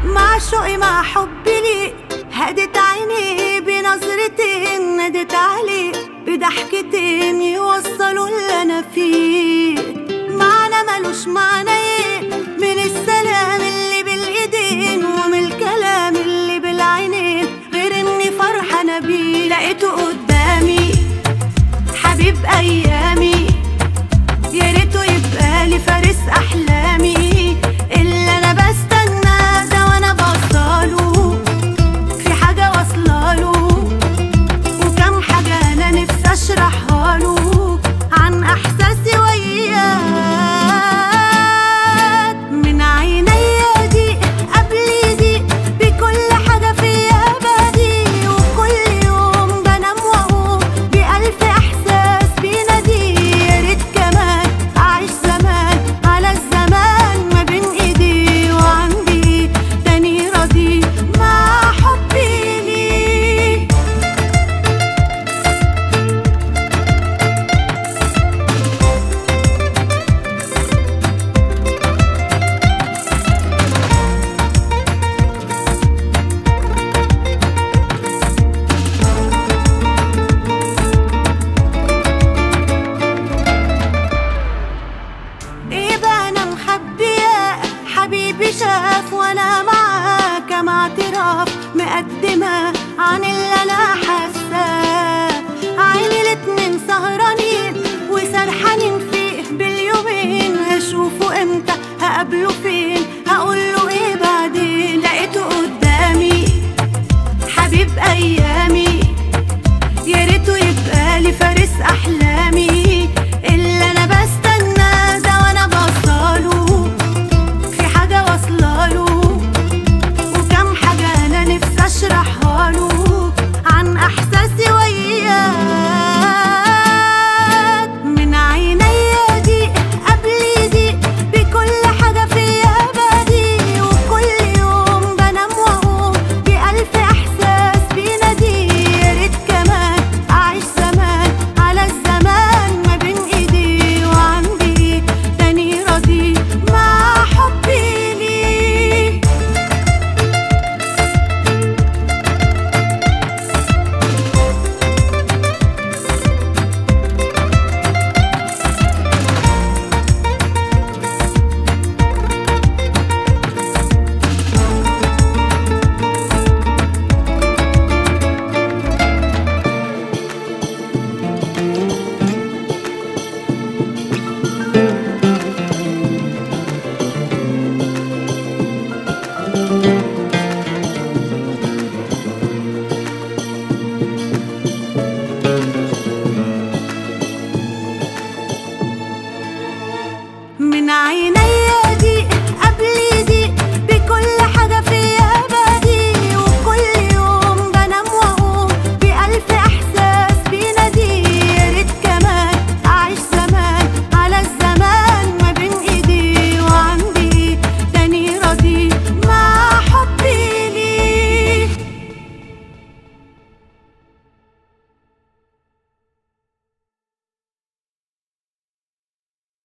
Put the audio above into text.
مع شوقي مع حبي ليك، هدت عيني بنظرتين، نادت عليك بضحكتين يوصلوا اللي انا فيه. معنى ملوش معنى ايه من السلام اللي بالايدين ومن الكلام اللي بالعينين، غير اني فرحانه بيه. لقيته قدامي حبيب ايامي، يا ريته يبقى لي فارس احلامي، اللي انا بستناه ده وانا بوصله، في حاجه واصلاله وكم حاجه انا نفسي اشرحها له عن احساسي وياك. من عينيا دي قبل دي بكل حاجه فيا بدي، وكل يوم بنام واقوم بألف احساس بينادي. يا ريت كمان اعيش زمان على الزمان ما بين ايدي، وعندي تاني راضي مع حبي ليه. ايه بقى انا مخبيه، حبيبي شاف وانا معاه كم اعتراف مقدمه عن اللي انا حاساه. عيني الاتنين سهرانين وسرحانين فيه باليومين، هشوفه امتى هقابله فين،